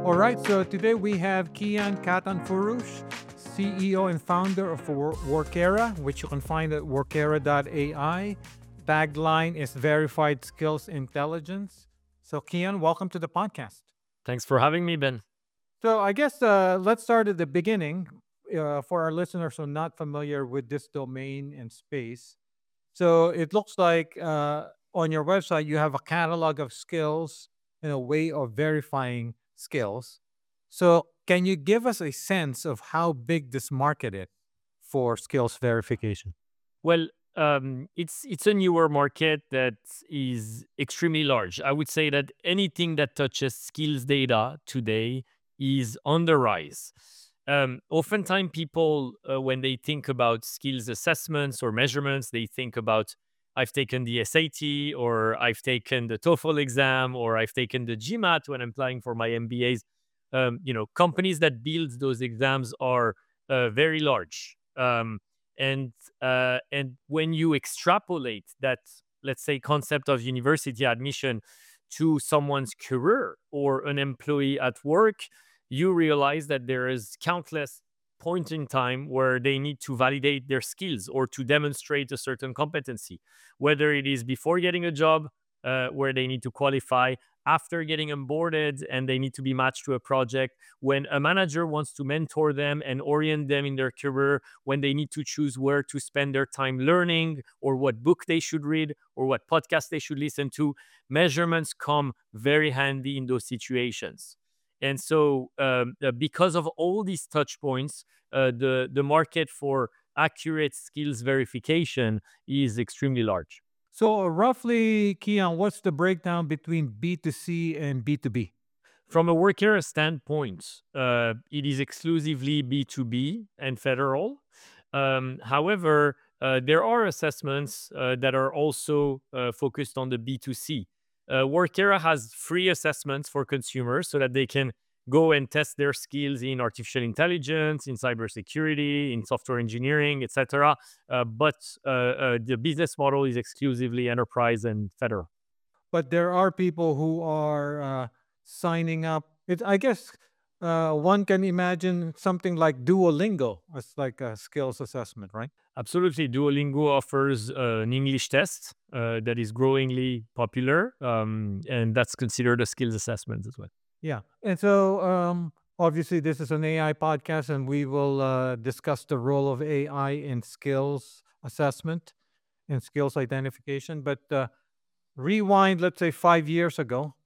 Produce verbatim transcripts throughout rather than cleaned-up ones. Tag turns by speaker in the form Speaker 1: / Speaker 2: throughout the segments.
Speaker 1: All right, so today we have Kian Katanfurush, C E O and founder of Wor- Workera, which you can find at workera dot A I. Tagline is Verified Skills Intelligence. So, Kian, welcome to the podcast.
Speaker 2: Thanks for having me, Ben.
Speaker 1: So, I guess uh, let's start at the beginning uh, for our listeners who are not familiar with this domain and space. So, it looks like uh, on your website you have a catalog of skills and a way of verifying skills. So, can you give us a sense of how big this market is for skills verification?
Speaker 2: Well, um, it's it's a newer market that is extremely large. I would say that anything that touches skills data today is on the rise. Um, oftentimes, people uh, when they think about skills assessments or measurements, they think about I've taken the S A T or I've taken the TOEFL exam or I've taken the GMAT when I'm applying for my M B As. Um, you know, companies that build those exams are uh, very large. Um, and uh, and when you extrapolate that, let's say, concept of university admission to someone's career or an employee at work, you realize that there is countless point in time where they need to validate their skills or to demonstrate a certain competency, whether it is before getting a job, uh, where they need to qualify, after getting onboarded and they need to be matched to a project, when a manager wants to mentor them and orient them in their career, when they need to choose where to spend their time learning or what book they should read or what podcast they should listen to. Measurements come very handy in those situations. And so, um, uh, because of all these touch points, uh, the, the market for accurate skills verification is extremely large.
Speaker 1: So, uh, roughly, Kian, what's the breakdown between B two C and B two B?
Speaker 2: From a worker standpoint, uh, it is exclusively B two B and federal. Um, however, uh, there are assessments uh, that are also uh, focused on the B two C. Uh, Workera has free assessments for consumers so that they can go and test their skills in artificial intelligence, in cybersecurity, in software engineering, et cetera. Uh, but uh, uh, the business model is exclusively enterprise and federal.
Speaker 1: But there are people who are uh, signing up. It, I guess uh, one can imagine something like Duolingo as like a skills assessment, right?
Speaker 2: Absolutely. Duolingo offers uh, an English test uh, that is growingly popular, um, and that's considered a skills assessment as well.
Speaker 1: Yeah. And so um, obviously, this is an A I podcast, and we will uh, discuss the role of A I in skills assessment and skills identification. But uh, rewind, let's say five years ago,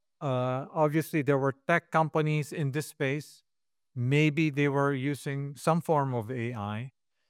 Speaker 1: uh, obviously, there were tech companies in this space. Maybe they were using some form of A I.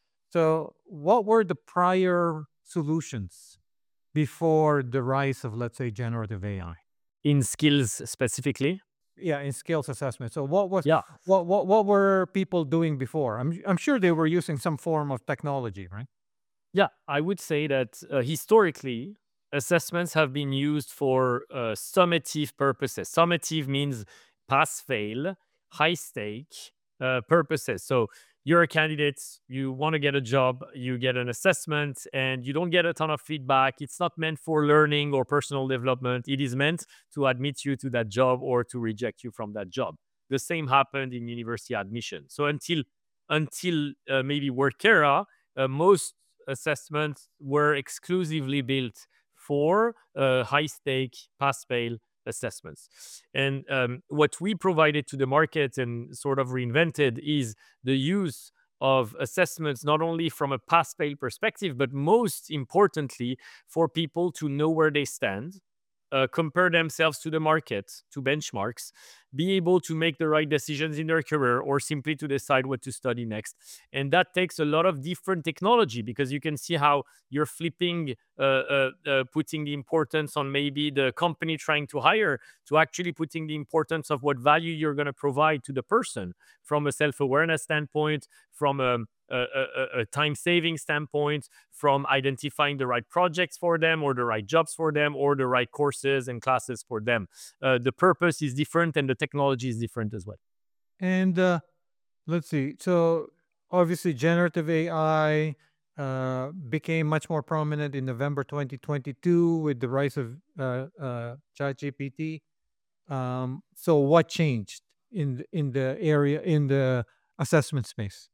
Speaker 1: So, what were the prior solutions before the rise of, let's say, generative A I?
Speaker 2: In skills specifically,
Speaker 1: Yeah, in skills assessment. So what was
Speaker 2: yeah,
Speaker 1: what what what were people doing before? I'm I'm sure they were using some form of technology, right?
Speaker 2: yeah, I would say that uh, historically, assessments have been used for uh, summative purposes. Summative means pass fail, high stake uh, purposes. So you're a candidate, you want to get a job, you get an assessment, and you don't get a ton of feedback. It's not meant for learning or personal development. It is meant to admit you to that job or to reject you from that job. The same happened in university admission. So until until uh, maybe Workera, uh, most assessments were exclusively built for uh, high stake pass fail assessments. And um, what we provided to the market and sort of reinvented is the use of assessments, not only from a pass fail perspective, but most importantly, for people to know where they stand, uh, compare themselves to the market, to benchmarks, be able to make the right decisions in their career, or simply to decide what to study next. And that takes a lot of different technology, because you can see how you're flipping, uh, uh, uh, putting the importance on maybe the company trying to hire, to actually putting the importance of what value you're going to provide to the person from a self awareness standpoint, from a a, a, a time saving standpoint, from identifying the right projects for them, or the right jobs for them, or the right courses and classes for them. Uh, the purpose is different and the technology is different as well.
Speaker 1: And uh, let's see. So obviously, generative A I uh, became much more prominent in November twenty twenty-two with the rise of uh, uh, ChatGPT. Um, so what changed? in th- in the area in the assessment space?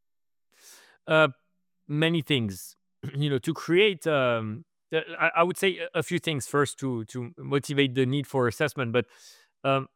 Speaker 2: Uh, Many things. You know, to create. Um, uh, I, I would say a a few things first to to motivate the need for assessment, but um,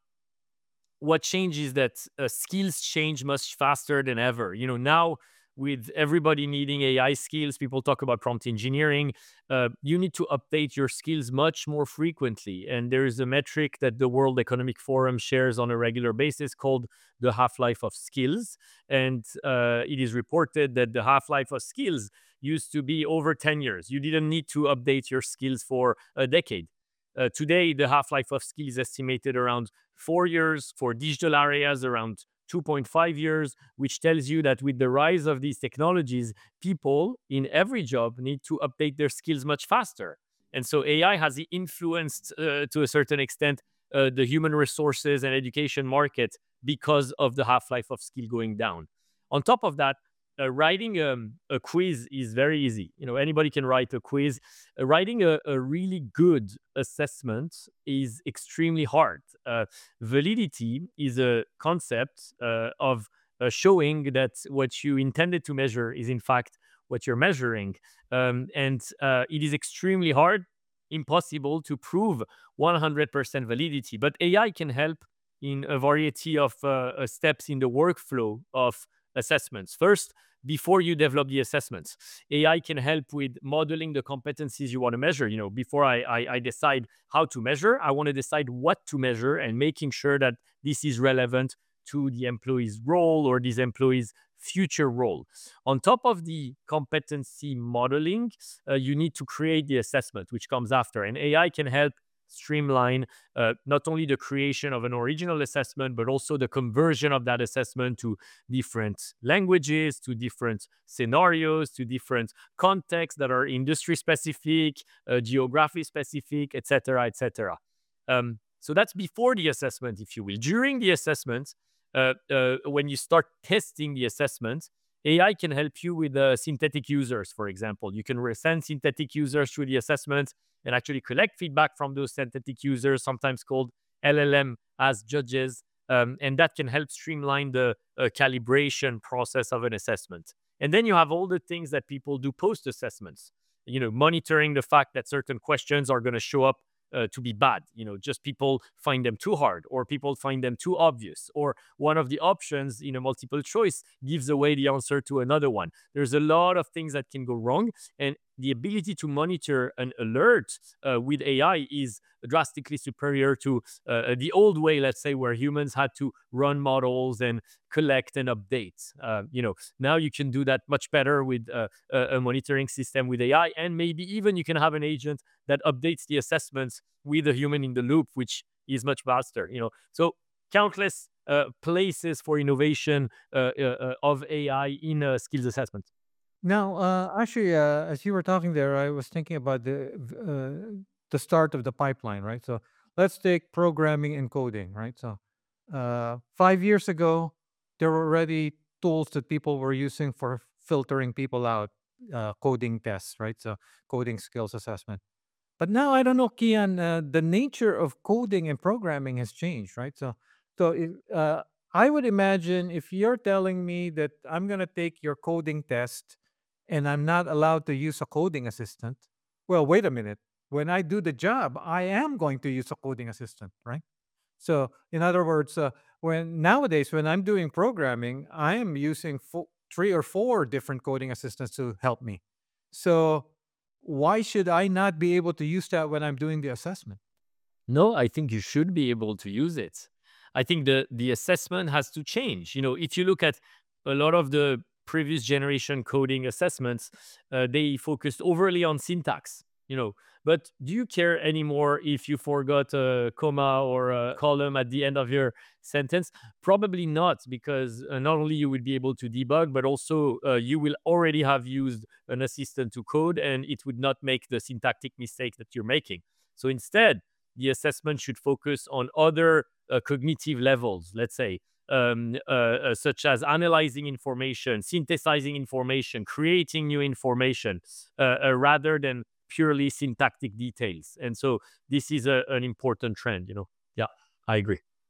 Speaker 2: what changes is that uh, skills change much faster than ever. You know, now with everybody needing A I skills, people talk about prompt engineering. Uh, you need to update your skills much more frequently. And there is a metric that the World Economic Forum shares on a regular basis called the half life of skills. And uh, it is reported that the half life of skills used to be over ten years. You didn't need to update your skills for a decade. Uh, today, the half life of skill is estimated around four years, for digital areas, around two point five years, which tells you that with the rise of these technologies, people in every job need to update their skills much faster. And so A I has influenced uh, to a certain extent uh, the human resources and education market because of the half life of skill going down. On top of that, uh, writing um, a quiz is very easy. You know, anybody can write a quiz. Uh, writing a, a really good assessment is extremely hard. Uh, validity is a concept uh, of uh, showing that what you intended to measure is in fact what you're measuring, um, and uh, it is extremely hard, impossible to prove one hundred percent validity. But A I can help in a variety of uh, uh, steps in the workflow of assessments. First, before you develop the assessments, A I can help with modeling the competencies you want to measure. You know, before I, I, I decide how to measure, I want to decide what to measure and making sure that this is relevant to the employee's role or this employee's future role. On top of the competency modeling, uh, you need to create the assessment, which comes after. And A I can help streamline uh, not only the creation of an original assessment, but also the conversion of that assessment to different languages, to different scenarios, to different contexts that are industry specific, uh, geography specific, et cetera, et cetera. Um, so that's before the assessment, if you will. During the assessment, uh, uh, when you start testing the assessment, A I can help you with uh, synthetic users, for example. You can send synthetic users through the assessment and actually collect feedback from those synthetic users, sometimes called L L M as judges. Um, and that can help streamline the uh, calibration process of an assessment. And then you have all the things that people do post assessments, you know, monitoring the fact that certain questions are going to show up uh, to be bad. You know, just people find them too hard or people find them too obvious, or one of the options in a multiple choice gives away the answer to another one. There's a lot of things that can go wrong. And the ability to monitor an alert uh, with A I is drastically superior to uh, the old way, let's say, where humans had to run models and collect and update. Uh, you know, now you can do that much better with uh, a, a monitoring system with A I, and maybe even you can have an agent that updates the assessments with a human in the loop, which is much faster. You know, so countless uh, places for innovation uh, uh, uh, of A I in uh, skills assessment.
Speaker 1: Now, uh, actually, uh, as you were talking there, I was thinking about the v- uh, the start of the pipeline, right? So let's take programming and coding, right? So uh, five years ago, there were already tools that people were using for filtering people out, uh, coding tests, right? So coding skills assessment. But now I don't know, Kian. Uh, the nature of coding and programming has changed, right? So, so if, uh, I would imagine if you're telling me that I'm going to take your coding test and I'm not allowed to use a coding assistant, well, wait a minute. When I do the job, I am going to use a coding assistant, right? So, in other words, uh, when nowadays when I'm doing programming, I am using fo- three or four different coding assistants to help me. So, why should I not be able to use that when I'm doing the assessment?
Speaker 2: No, I think you should be able to use it. I think the the assessment has to change. You know, if you look at a lot of the previous generation coding assessments, uh, they focused overly on syntax. You know, but do you care anymore if you forgot a comma or a column at the end of your sentence? Probably not, because uh, not only you will be able to debug, but also uh, you will already have used an assistant to code, and it would not make the syntactic mistake that you're making. So instead, the assessment should focus on other uh, cognitive levels, let's say, um, uh, uh, such as analyzing information, synthesizing information, creating new information, uh, uh, rather than purely syntactic details. And so this is a, an important trend, you know. Yeah, I agree.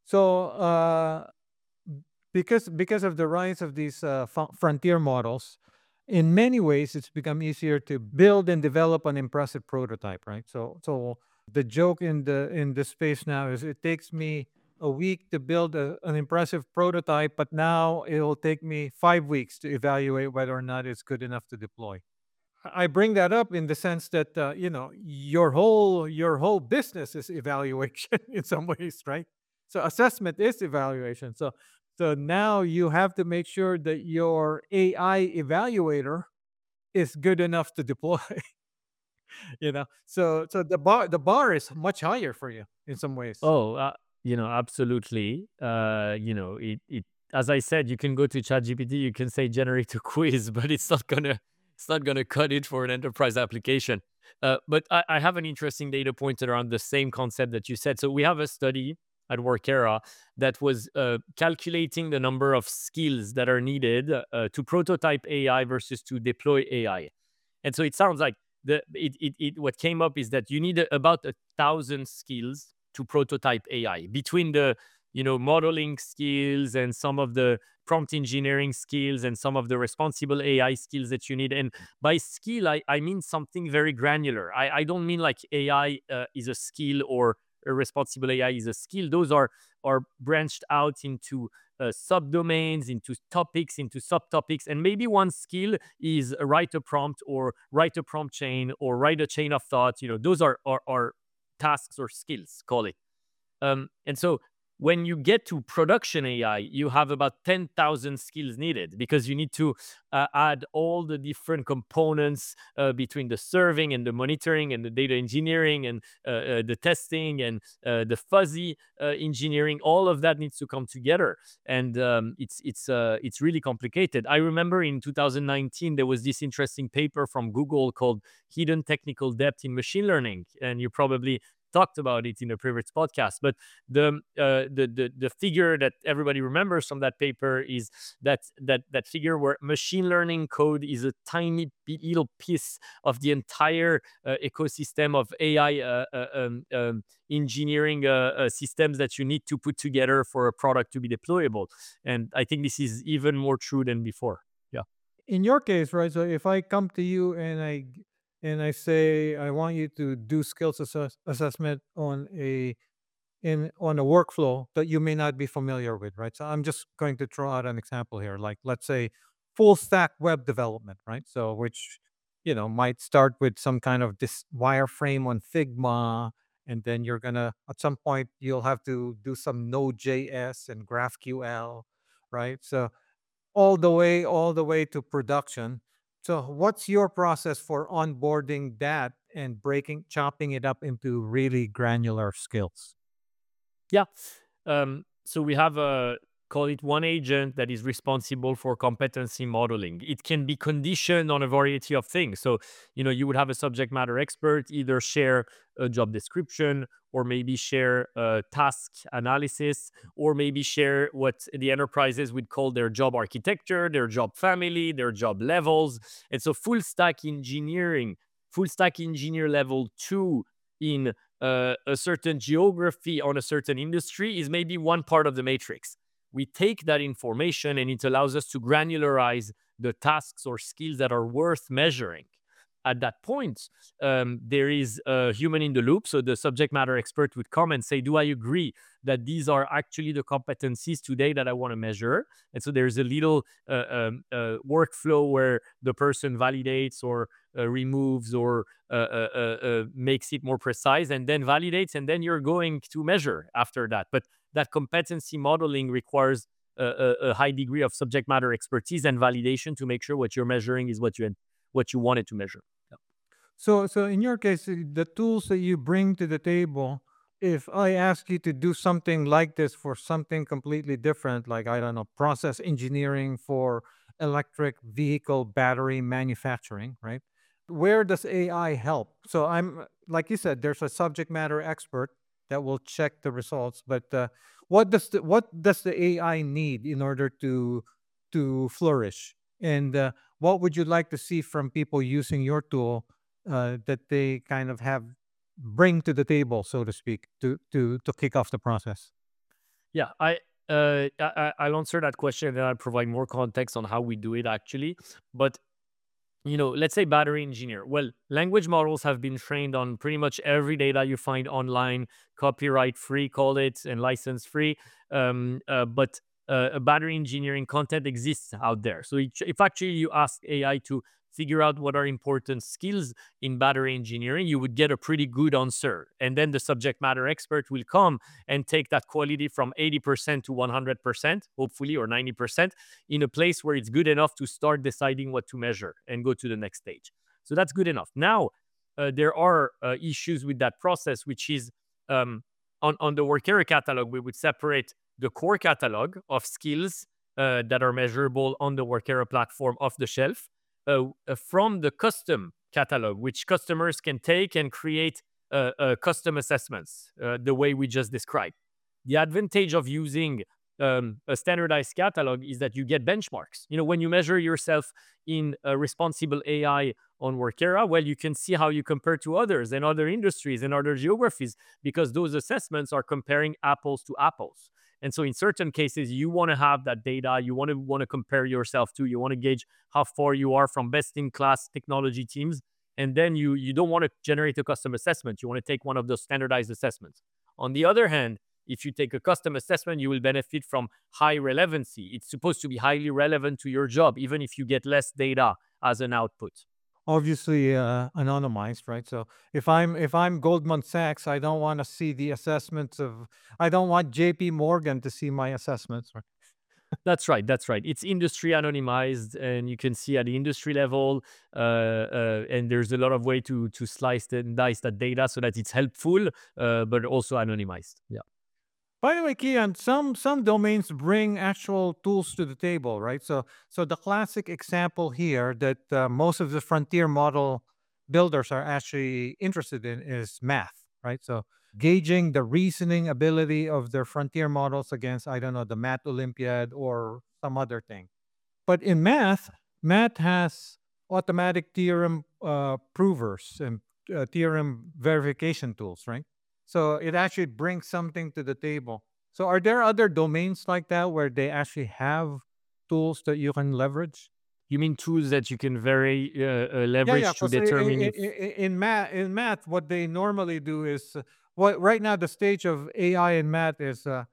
Speaker 1: So uh, because because of the rise of these uh, fo- frontier models, in many ways it's become easier to build and develop an impressive prototype, right? So so the joke in the in this space now is it takes me a week to build a, an impressive prototype, but now it'll take me five weeks to evaluate whether or not it's good enough to deploy. I bring that up in the sense that uh, you know your whole your whole business is evaluation in some ways, right? So assessment is evaluation. So so now you have to make sure that your A I evaluator is good enough to deploy. you know, so so the bar the bar is much higher for you in some ways.
Speaker 2: Oh, uh, you know, absolutely. Uh, you know, it, it as I said, you can go to ChatGPT, you can say generate a quiz, but it's not gonna it's not gonna cut it for an enterprise application. Uh, but I, I have an interesting data point around the same concept that you said. So we have a study at Workera that was uh, calculating the number of skills that are needed uh, to prototype A I versus to deploy A I. And so it sounds like the it, it, it what came up is that you need a- about a thousand skills to prototype A I between the you know modeling skills and some of the prompt engineering skills and some of the responsible A I skills that you need. And by skill, I, I mean something very granular. I, I don't mean like A I uh, is a skill or a responsible A I is a skill. Those are are branched out into uh, subdomains, into topics, into subtopics, and maybe one skill is write a prompt or write a prompt chain or write a chain of thought. You know, those are are, are tasks or skills, call it. Um, and so when you get to production A I, you have about ten thousand skills needed because you need to uh, add all the different components uh, between the serving and the monitoring and the data engineering and uh, uh, the testing and uh, the fuzzy uh, engineering. All of that needs to come together, and um, it's it's uh, it's really complicated. I remember in two thousand nineteen there was this interesting paper from Google called "Hidden Technical Depth in Machine Learning," and you probably talked about it in a previous podcast. But the uh, the, the the figure that everybody remembers from that paper is that that that figure where machine learning code is a tiny little piece of the entire uh, ecosystem of A I uh, uh, um, um, engineering uh, uh, systems that you need to put together for a product to be deployable. And I think this is even more true than before. Yeah.
Speaker 1: In your case, right? So if I come to you and I g- and I say I want you to do skills assess- assessment on a in on a workflow that you may not be familiar with, right? So I'm just going to throw out an example here, like let's say full stack web development, right? So which you know might start with some kind of this wireframe on Figma, and then you're gonna at some point you'll have to do some Node.js and GraphQL, right? So all the way all the way to production. So what's your process for onboarding that and breaking chopping it up into really granular skills?
Speaker 2: Yeah. Um, so we have a call it one agent that is responsible for competency modeling. It can be conditioned on a variety of things. So, you know, you would have a subject matter expert either share a job description or maybe share a task analysis or maybe share what the enterprises would call their job architecture, their job family, their job levels. And so full stack engineering, full stack engineer level two in uh, a certain geography on a certain industry is maybe one part of the matrix. We take that information and it allows us to granularize the tasks or skills that are worth measuring. At that point, um, there is a human in the loop. So the subject matter expert would come and say, do I agree that these are actually the competencies today that I want to measure? And so there's a little uh, um, uh, workflow where the person validates or uh, removes or uh, uh, uh, uh, makes it more precise and then validates. And then you're going to measure after that. But that competency modeling requires a, a, a high degree of subject matter expertise and validation to make sure what you're measuring is what you what you wanted to measure. Yeah.
Speaker 1: So, so in your case, uh, the tools that you bring to the table, if I ask you to do something like this for something completely different, like I don't know, process engineering for electric vehicle battery manufacturing, right? Where does A I help? So I'm uh, like you said, there's a subject matter expert that will check the results, but uh, what does the what does the A I need in order to to flourish? And uh, what would you like to see from people using your tool uh, that they kind of have bring to the table, so to speak, to to to kick off the process?
Speaker 2: Yeah, I, uh, I I- I'll answer that question and I'll provide more context on how we do it actually. But you know, let's say battery engineer. Well, language models have been trained on pretty much every data you find online, copyright free, call it, and license free. Um, uh, but uh, a battery engineering content exists out there. So it, if actually you ask A I to figure out what are important skills in battery engineering, you would get a pretty good answer. And then the subject matter expert will come and take that quality from eighty percent to one hundred percent, hopefully, or ninety percent in a place where it's good enough to start deciding what to measure and go to the next stage. So that's good enough. Now, uh, there are uh, issues with that process, which is um, on, on the Workera catalog, we would separate the core catalog of skills uh, that are measurable on the Workera platform off the shelf uh, uh, from the custom catalog, which customers can take and create uh, uh, custom assessments uh, the way we just described. The advantage of using um, a standardized catalog is that you get benchmarks. You know, when you measure yourself in a responsible A I on Workera, well, you can see how you compare to others and other industries and other geographies because those assessments are comparing apples to apples. And so in certain cases, you want to have that data, you want to want to compare yourself to, you want to gauge how far you are from best in class technology teams. And then you you don't want to generate a custom assessment. You want to take one of those standardized assessments. On the other hand, if you take a custom assessment, you will benefit from high relevancy. It's supposed to be highly relevant to your job, even if you get less data as an output.
Speaker 1: Obviously uh, anonymized, right? So if I'm if I'm Goldman Sachs, I don't want to see the assessments of. I don't want J P Morgan to see my assessments, right?
Speaker 2: That's right. That's right. It's industry anonymized, and you can see at the industry level. Uh, uh, and there's a lot of way to to slice and dice that data so that it's helpful, uh, but also anonymized. Yeah.
Speaker 1: By the way, Kian, some some domains bring actual tools to the table, right? So so the classic example here that uh, most of the frontier model builders are actually interested in is math, right? So gauging the reasoning ability of their frontier models against, I don't know, the Math Olympiad or some other thing. But in math, math has automatic theorem uh, provers and uh, theorem verification tools, right? So it actually brings something to the table. So are there other domains like that where they actually have tools that you can leverage?
Speaker 2: You mean tools that you can very uh, uh,
Speaker 1: Yeah, yeah.
Speaker 2: leverage to
Speaker 1: Because
Speaker 2: determine if
Speaker 1: in math, in math, what they normally do is uh, what right now the stage of A I in math is uh,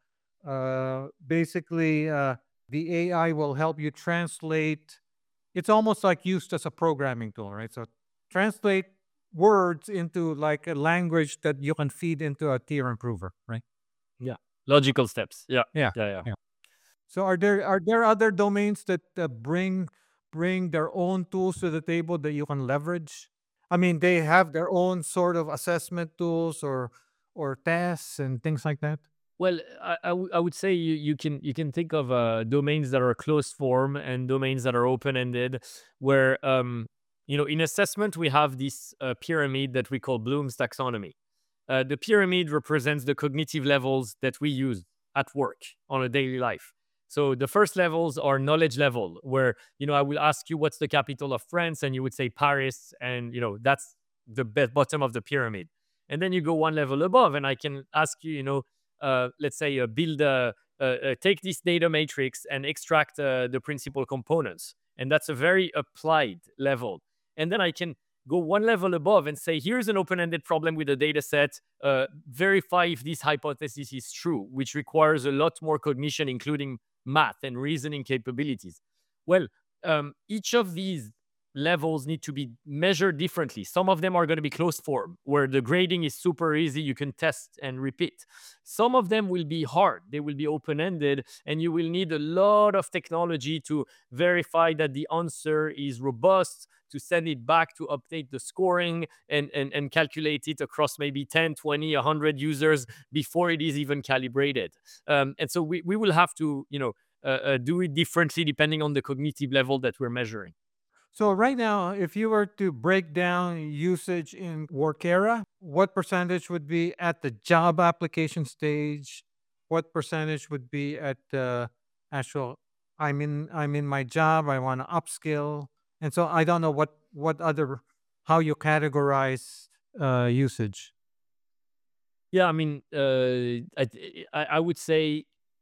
Speaker 1: uh, basically uh, the A I will help you translate. It's almost like used as a programming tool, right? So translate words into like a language that you can feed into a theorem prover, right?
Speaker 2: yeah logical steps. Yeah,
Speaker 1: Yeah,
Speaker 2: yeah, yeah.
Speaker 1: yeah. So are there are there other domains that uh, bring bring their own tools to the table that you can leverage? I mean, they have their own sort of assessment tools or or tests and things like that.
Speaker 2: Well, I, I, w- I would say you, you can you can think of uh, domains that are closed form and domains that are open ended, where um, you know in assessment we have this uh, pyramid that we call Bloom's taxonomy. Uh, the pyramid represents the cognitive levels that we use at work on a daily life. So the first levels are knowledge level, where you know I will ask you what's the capital of France, and you would say Paris, and you know that's the be- bottom of the pyramid. And then you go one level above, and I can ask you, you know, uh, let's say, uh, build a uh, uh, take this data matrix and extract uh, the principal components, and that's a very applied level. And then I can go one level above and say, here's an open-ended problem with a data set. Uh, verify if this hypothesis is true, which requires a lot more cognition, including math and reasoning capabilities. Well, um, each of these levels need to be measured differently. Some of them are going to be closed form, where the grading is super easy. You can test and repeat. Some of them will be hard. They will be open ended, and you will need a lot of technology to verify that the answer is robust, to send it back to update the scoring and, and, and calculate it across maybe ten, twenty, one hundred users before it is even calibrated. Um, and so we, we will have to, you know, uh, uh, do it differently depending on the cognitive level that we're measuring.
Speaker 1: So right now, if you were to break down usage in Workera, what percentage would be at the job application stage? What percentage would be at the actual I'm in I'm in my job, I want to upskill. And so I don't know what what other how you categorize uh usage.
Speaker 2: Yeah, I mean, uh, I, I I would say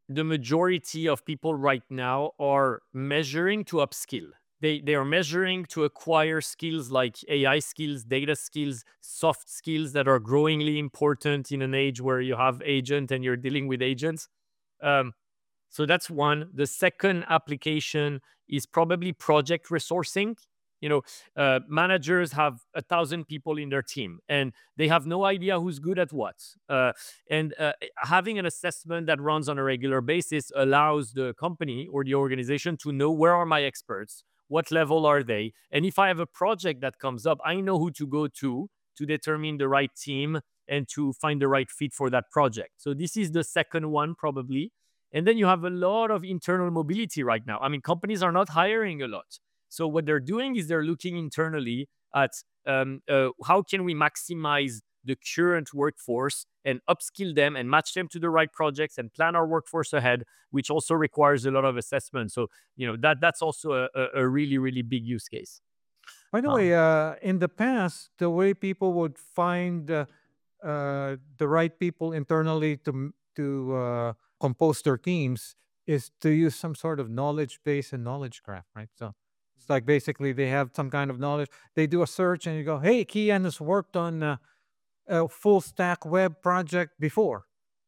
Speaker 2: the majority of people right now are measuring to upskill. They they are measuring to acquire skills like A I skills, data skills, soft skills that are growingly important in an age where you have agent and you're dealing with agents. Um, so that's one. The second application is probably project resourcing. You know, uh, managers have a thousand people in their team, and they have no idea who's good at what. Uh, and uh, having an assessment that runs on a regular basis allows the company or the organization to know where are my experts, what level are they, and if I have a project that comes up, I know who to go to to determine the right team and to find the right fit for that project. So this is the second one probably. And then you have a lot of internal mobility right now. I mean, companies are not hiring a lot. So what they're doing is they're looking internally at um, uh, how can we maximize the current workforce and upskill them and match them to the right projects and plan our workforce ahead, which also requires a lot of assessment. So you know that that's also a, a a really really big use case.
Speaker 1: By the way,
Speaker 2: Um,
Speaker 1: uh, in the past, the way people would find uh, uh, the right people internally to m- to uh, compose their teams is to use some sort of knowledge base and knowledge graph, right? So it's like basically they have some kind of knowledge. They do a search and you go, "Hey, Kian has worked on uh, a full stack web project before,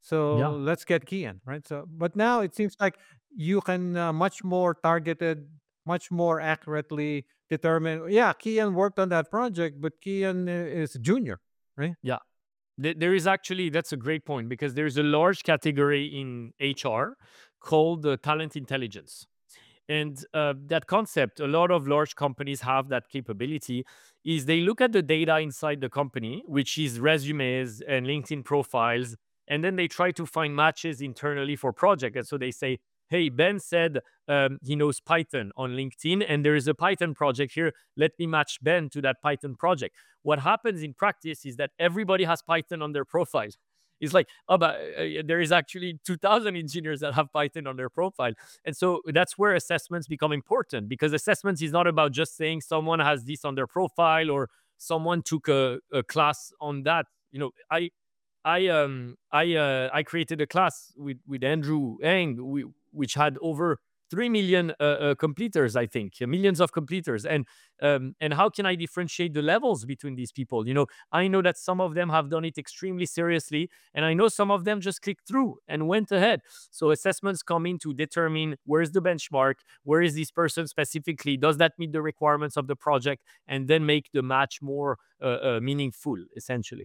Speaker 1: so
Speaker 2: yeah,
Speaker 1: let's get Kian," right? So, but now it seems like you can uh, much more targeted, much more accurately determine. Yeah, Kian worked on that project, but Kian uh, is junior, right?
Speaker 2: yeah. Th- There is actually, that's a great point because there's a large category in H R called uh, talent intelligence. And uh, that concept, a lot of large companies have that capability, is they look at the data inside the company, which is resumes and LinkedIn profiles, and then they try to find matches internally for project. And so they say, hey, Ben said um, he knows Python on LinkedIn, and there is a Python project here. Let me match Ben to that Python project. What happens in practice is that everybody has Python on their profile. It's like, oh, but uh, there is actually two thousand engineers that have Python on their profile. And so that's where assessments become important because assessments is not about just saying someone has this on their profile or someone took a, a class on that. You know, I I um I uh, I created a class with with Andrew Ng, we, which had over three million uh, uh, completers, I think, uh, millions of completers, and um, and how can I differentiate the levels between these people? You know, I know that some of them have done it extremely seriously, and I know some of them just clicked through and went ahead. So assessments come in to determine where is the benchmark, where is this person specifically, does that meet the requirements of the project, and then make the match more uh, uh, meaningful, essentially.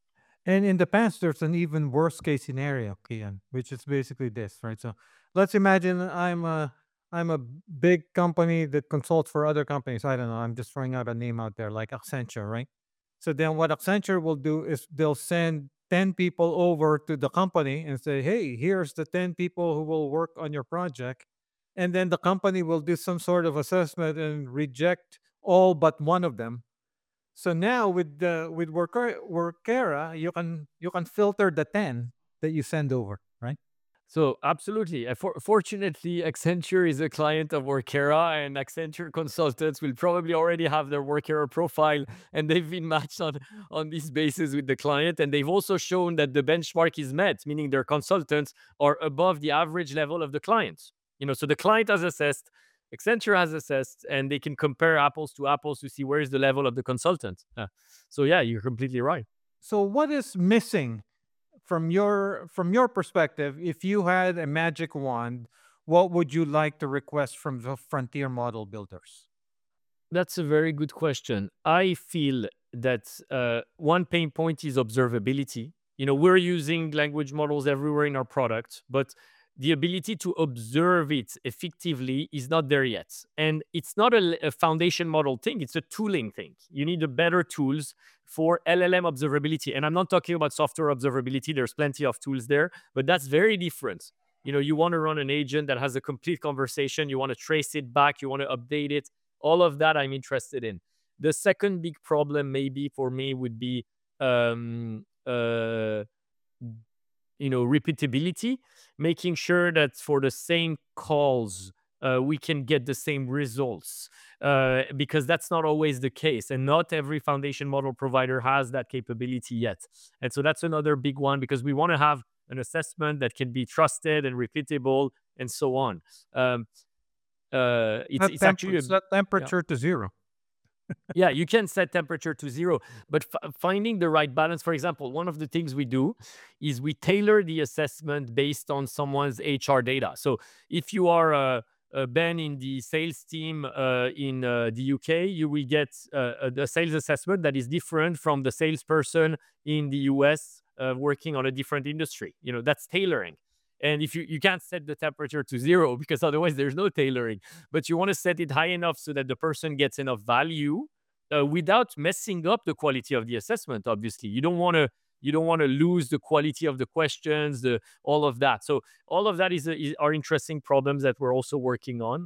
Speaker 1: And in the past, there's an even worse case scenario, Kian, which is basically this, right? So let's imagine I'm a I'm a big company that consults for other companies. I don't know. I'm just throwing out a name out there, like Accenture, right? So then what Accenture will do is they'll send ten people over to the company and say, hey, here's the ten people who will work on your project. And then the company will do some sort of assessment and reject all but one of them. So now with the with Worker, Workera, you can you can filter the ten that you send over, right?
Speaker 2: So absolutely. Uh, For, fortunately, Accenture is a client of Workera, and Accenture consultants will probably already have their Workera profile, and they've been matched on on this basis with the client. And they've also shown that the benchmark is met, meaning their consultants are above the average level of the client. You know, so the client has assessed, Accenture has assessed, and they can compare apples to apples to see where is the level of the consultant. Uh, so yeah, you're completely right.
Speaker 1: So what is missing from your from your perspective? If you had a magic wand, what would you like to request from the frontier model builders?
Speaker 2: That's a very good question. I feel that uh, one pain point is observability. You know, we're using language models everywhere in our product, but the ability to observe it effectively is not there yet. And it's not a, a foundation model thing, it's a tooling thing. You need a better tools for L L M observability. And I'm not talking about software observability, there's plenty of tools there, but that's very different. You know, you want to run an agent that has a complete conversation, you want to trace it back, you want to update it, all of that I'm interested in. The second big problem maybe for me would be um uh you know repeatability, making sure that for the same calls uh, we can get the same results, uh, because that's not always the case and not every foundation model provider has that capability yet. And so that's another big one because we want to have an assessment that can be trusted and repeatable, and so on. Um, uh, it's
Speaker 1: Set,
Speaker 2: it's
Speaker 1: temp-
Speaker 2: actually a
Speaker 1: set
Speaker 2: yeah.
Speaker 1: temperature to zero.
Speaker 2: Yeah, you can set temperature to zero, but f- finding the right balance. For example, one of the things we do is we tailor the assessment based on someone's H R data. So if you are uh, uh, Ben in the sales team uh, in uh, the U K, you will get uh, a, a sales assessment that is different from the salesperson in the U S uh, working on a different industry. You know, that's tailoring. And if you, you can't set the temperature to zero because otherwise there's no tailoring, but you want to set it high enough so that the person gets enough value uh, without messing up the quality of the assessment. Obviously, you don't want to you don't want to lose the quality of the questions, the all of that. So all of that is, a, is are interesting problems that we're also working on.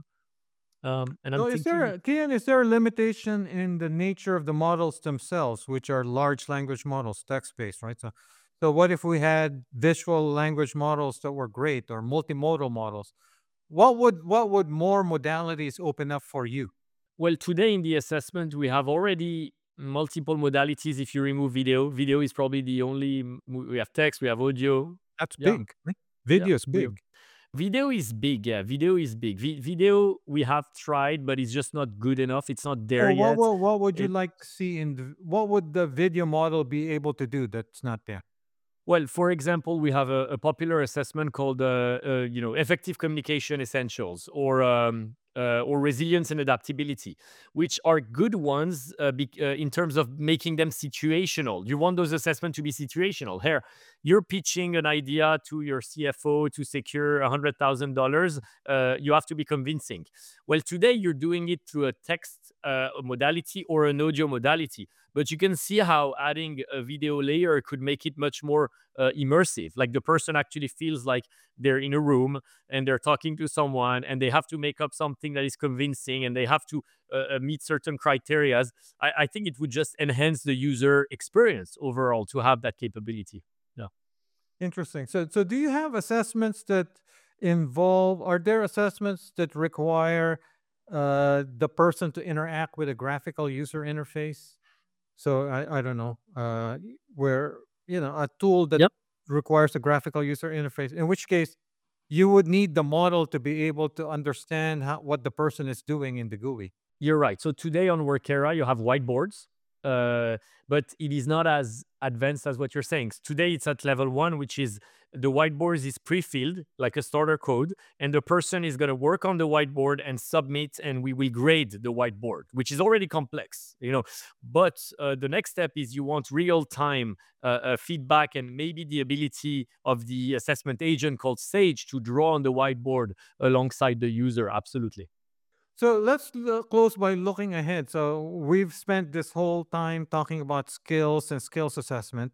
Speaker 2: Um, and I'm
Speaker 1: So is there,
Speaker 2: thinking,
Speaker 1: a, Kian, is there a limitation in the nature of the models themselves, which are large language models, text-based, right? So, so what if we had visual language models that were great or multimodal models? What would what would more modalities open up for you?
Speaker 2: well, today in the assessment we have already multiple modalities. If you remove video, video is probably the only. m- We have text, we have audio.
Speaker 1: That's
Speaker 2: Yeah,
Speaker 1: big. Right?
Speaker 2: yeah,
Speaker 1: Video is
Speaker 2: we have
Speaker 1: big.
Speaker 2: video is big. Yeah, video is big. Vi- video we have tried, but it's just not good enough. It's not there
Speaker 1: So what,
Speaker 2: yet.
Speaker 1: what what would you
Speaker 2: It
Speaker 1: like to see in the, what would the video model be able to do that's not there?
Speaker 2: Well, for example, we have a, a popular assessment called, uh, uh, you know, effective communication essentials, or um, uh, or resilience and adaptability, which are good ones uh, bec- uh, in terms of making them situational. You want those assessments to be situational. Here, you're pitching an idea to your C F O to secure a hundred thousand dollars. Uh, you have to be convincing. Well, today you're doing it through a text uh, modality or an audio modality, but you can see how adding a video layer could make it much more uh, immersive. Like the person actually feels like they're in a room and they're talking to someone, and they have to make up something that is convincing, and they have to uh, uh, meet certain criteria. I, I think it would just enhance the user experience overall to have that capability. Yeah.
Speaker 1: Interesting. So so do you have assessments that involve, are there assessments that require uh, the person to interact with a graphical user interface? So I, I don't know, uh, where, you know, a tool that
Speaker 2: Yep.
Speaker 1: requires a graphical user interface, in which case you would need the model to be able to understand how, what the person is doing in the G U I.
Speaker 2: You're right. So today on Workera, you have whiteboards, uh, but it is not as advanced as what you're saying. Today, it's at level one, which is the whiteboard is pre-filled like a starter code, and the person is going to work on the whiteboard and submit, and we will grade the whiteboard, which is already complex, you know. But uh, the next step is you want real-time uh, uh, feedback, and maybe the ability of the assessment agent called Sage to draw on the whiteboard alongside the user. Absolutely.
Speaker 1: So let's l- close by looking ahead. So we've spent this whole time talking about skills and skills assessment.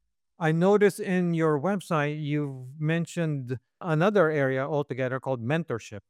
Speaker 1: I noticed in your website you've mentioned another area altogether called mentorship.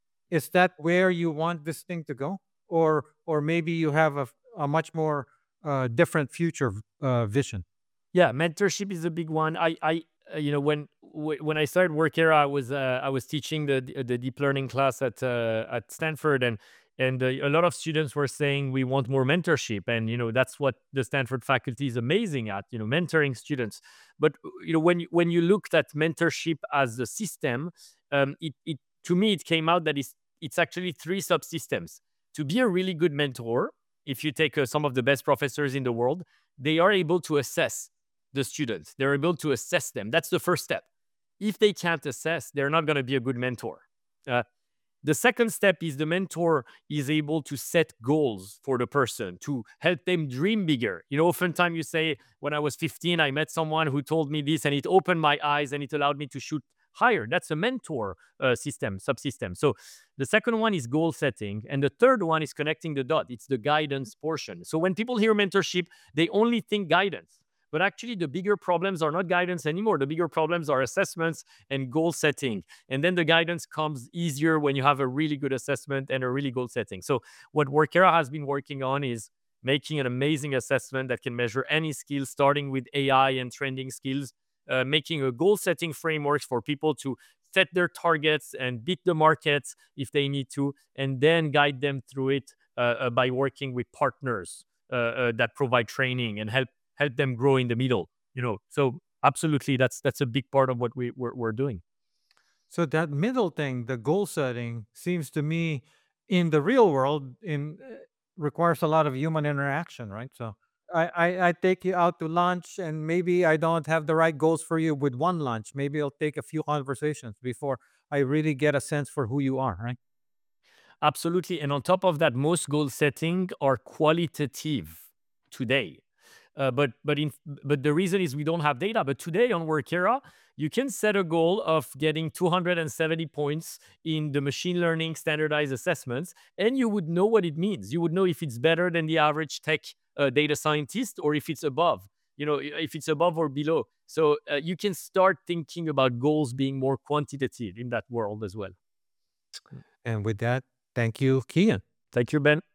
Speaker 1: Is that where you want this thing to go, or or maybe you have a, a much more uh, different future v- uh, vision?
Speaker 2: Yeah, mentorship is a big one. I, I, uh, you know, when wh- when I started work here, I was uh, I was teaching the the the deep learning class at uh, at Stanford, and and uh, a lot of students were saying we want more mentorship, and you know that's what the Stanford faculty is amazing at, you know, mentoring students. But uh, you know, when you, when you looked at mentorship as a system, um, it it to me it came out that it's it's actually three subsystems. To be a really good mentor, if you take uh, some of the best professors in the world, they are able to assess the students. They're able to assess them. That's the first step. If they can't assess, they're not going to be a good mentor. Uh, the second step is the mentor is able to set goals for the person to help them dream bigger. You know, oftentimes you say, when I was fifteen, I met someone who told me this and it opened my eyes and it allowed me to shoot higher. That's a mentor uh, system, subsystem. So the second one is goal setting. And the third one is connecting the dot. It's the guidance portion. So when people hear mentorship, they only think guidance. But actually, the bigger problems are not guidance anymore. The bigger problems are assessments and goal setting. And then the guidance comes easier when you have a really good assessment and a really goal setting. So what Workera has been working on is making an amazing assessment that can measure any skill, starting with A I and trending skills, uh, making a goal setting framework for people to set their targets and beat the markets if they need to, and then guide them through it uh, uh, by working with partners uh, uh, that provide training and help help them grow in the middle. You know, so Absolutely, that's that's a big part of what we we're, we're doing.
Speaker 1: So that middle thing, the goal setting, seems to me in the real world in uh, requires a lot of human interaction, right? So I, I I take you out to lunch, and maybe I don't have the right goals for you with one lunch. Maybe I'll take a few conversations before I really get a sense for who you are, right?
Speaker 2: Absolutely. And on top of that, most goal setting are qualitative today. Uh, but but in but the reason is we don't have data. But today on Workera, you can set a goal of getting two hundred seventy points in the machine learning standardized assessments, and you would know what it means. You would know if it's better than the average tech uh, data scientist or if it's above. You know, i- if it's above or below. So uh, you can start thinking about goals being more quantitative in that world as well.
Speaker 1: And with that, thank you, Keegan.
Speaker 2: Thank you, Ben.